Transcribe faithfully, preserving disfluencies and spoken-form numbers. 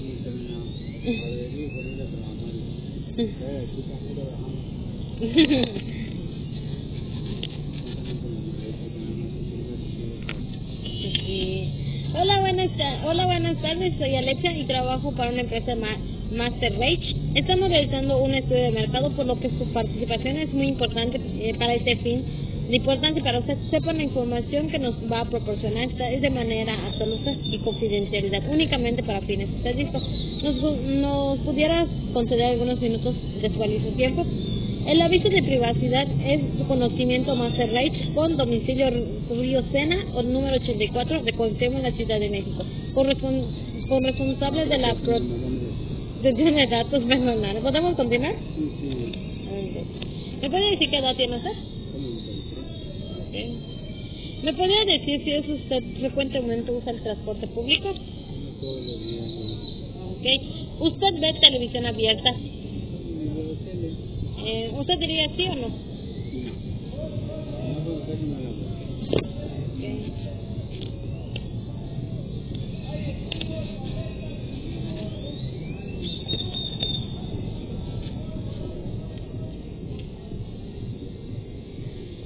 Sí. Hola, buenas, hola, buenas tardes, soy Alexa y trabajo para una empresa ma Master Rage. Estamos realizando un estudio de mercado, por lo que su participación es muy importante eh, para este fin. Lo importante para usted sepa la información que nos va a proporcionar esta es de manera absoluta y confidencialidad, únicamente para fines estadísticos. Nos, nos pudieras conceder algunos minutos de su valioso tiempo. El aviso de privacidad es su conocimiento Master Rage con domicilio Río Sena o número ochenta y cuatro de Cuauhtémoc, la Ciudad de México. Correspon con responsable de la protección de datos personales. ¿Podemos continuar? Sí, sí. ¿Me puede decir qué edad tiene usted? Okay. ¿Me podría decir si es usted frecuentemente usa el transporte público? Todos los días. Okay. ¿Usted ve televisión abierta? Sí, Eh, ¿Usted diría sí o no?